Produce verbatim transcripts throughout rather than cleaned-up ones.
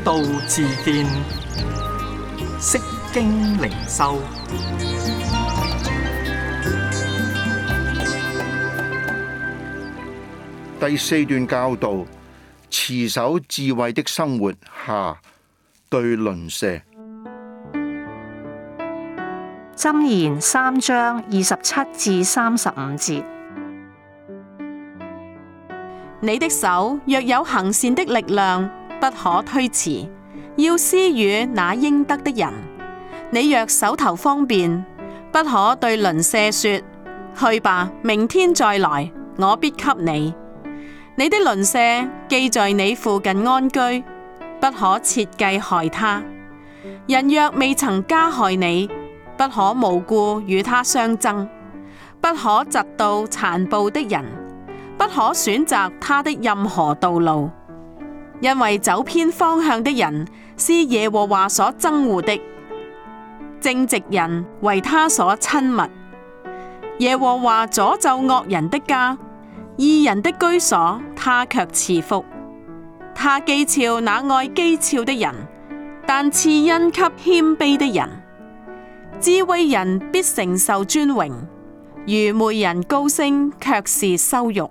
道自見，釋經靈修。 第四段教導，持守智慧的生活下，對鄰舍。 箴言三章二十七至三十五節。 你的手若有行善的力量，不可推辭，要施與那應得的人。你若手頭方便，不可對鄰舍說：去吧，明天再來，我必給你。你的鄰舍既在你附近安居，不可設計害他。人若未曾加害你，不可無故與他相爭，不可嫉妒殘暴的人，不可選擇他的任何道路，因為走偏方向的人是耶和華所憎惡的，正直人為他所親密。耶和華詛咒惡人的家，義人的居所他卻賜福。他譏誚那愛譏誚的人，但賜恩給謙卑的人。智慧人必承受尊榮，愚昧人高升卻是羞辱。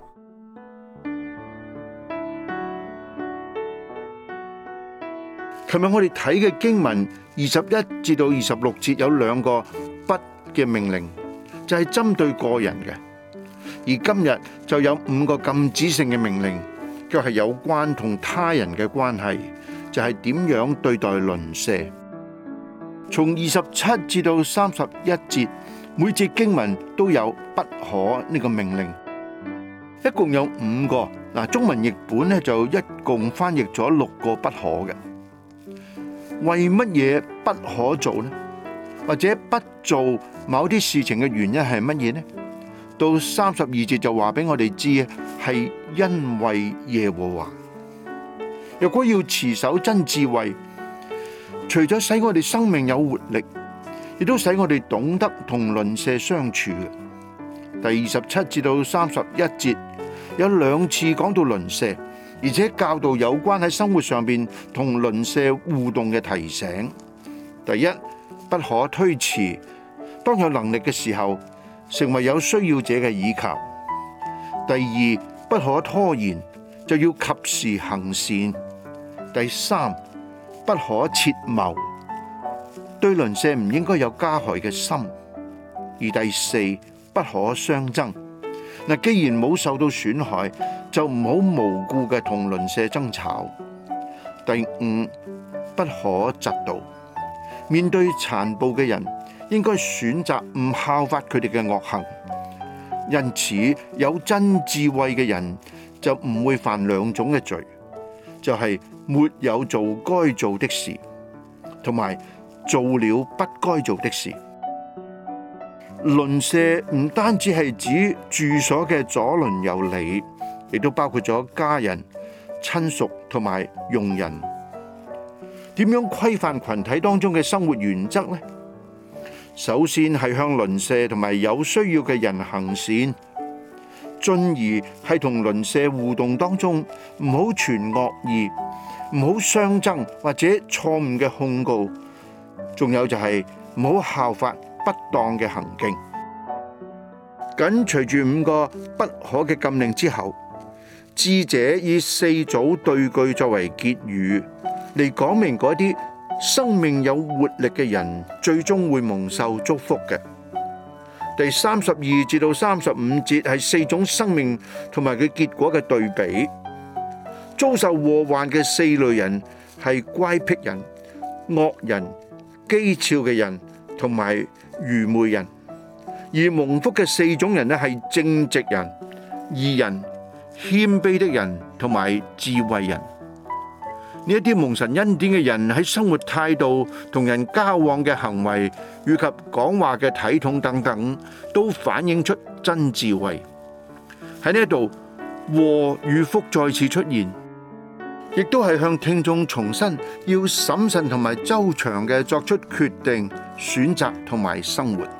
琴日我哋睇嘅經文二十一至到二十六節有兩個不嘅命令，就係針對個人嘅。而今日就有五個禁止性嘅命令，就係有關同他人嘅關係，就係點樣對待鄰舍。從二十七至到三十一節，每節經文都有不可呢個命令，一共有五個。嗱，中文譯本咧就一共翻譯咗六個不可嘅。為乜嘢不可做呢？或者不做某啲事情嘅原因係乜嘢呢？到三十二節就話俾我哋知，係因為耶和華。若果要持守真智慧，除咗使我哋生命有活力，亦都使我哋懂得同鄰舍相處嘅。第二十七至到三十一節有兩次講到鄰舍，而且教導有關喺生活上邊同鄰舍互動嘅提醒。第一，不可推辭，當有能力嘅時候，成為有需要者嘅倚靠。第二，不可拖延，就要及時行善。第三，不可設謀，對鄰舍唔應該有加害嘅心。而第四，不可相爭。嗱，既然冇受到損害，就唔好無故嘅同鄰舍爭吵。第五，不可嫉妒，面對殘暴嘅人，應該選擇唔效法佢哋嘅惡行。因此，有真智慧嘅人就唔會犯兩種嘅罪，就係沒有做該做的事，同埋做了不該做的事。鄰舍唔單止係指住所嘅左鄰右里，亦都包括咗家人、親屬同埋傭人。點樣規範群體當中嘅生活原則呢？首先係向鄰舍同埋有需要嘅人行善，進而係同鄰舍互動當中唔好存惡意，唔好相爭或者錯誤嘅控告，仲有就係唔好效法不當嘅行徑。緊隨住五個不可嘅禁令之後，智者以四組對句作為結語，嚟講明嗰啲生命有活力嘅人最終會蒙受祝福嘅。第三十二至到三十五節係四種生命同埋佢結果嘅對比。遭受禍患嘅四類人係乖僻人、惡人、譏誚嘅人同埋愚昧人，而蒙福嘅四種人呢係正直人、義人、謙卑的人同埋智慧人。呢一啲蒙神恩典嘅人喺生活態度、同人交往嘅行為以及講話嘅體統等等，都反映出真智慧。喺呢一度，禍與福再次出現，亦都係向聽眾重申要審慎同埋周詳嘅作出決定、選擇同埋生活。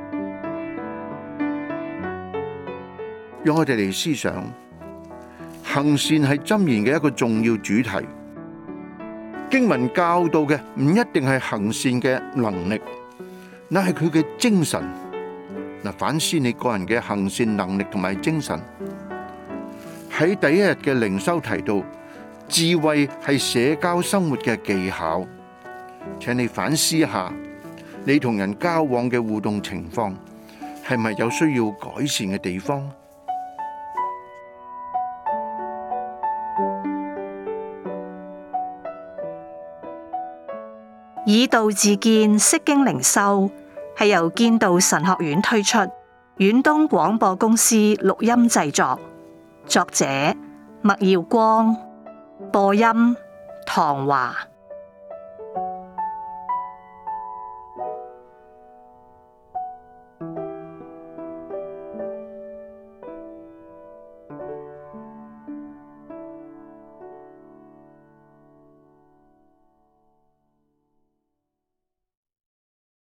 讓我哋嚟思想， 行善係箴言嘅一個重要主題。經文教導嘅唔一定係行善嘅能力，那係佢嘅精神。嗱，反思你個人嘅行善能力同埋精神。喺第一日嘅靈修提到，智慧係社交生活嘅技巧。請你反思一下，你同人交往嘅互動情況係咪有需要改善嘅地方？ 以道自建，釋經靈修係由建道神學院推出，遠東廣播公司錄音製作，作者麥耀光，播音唐華。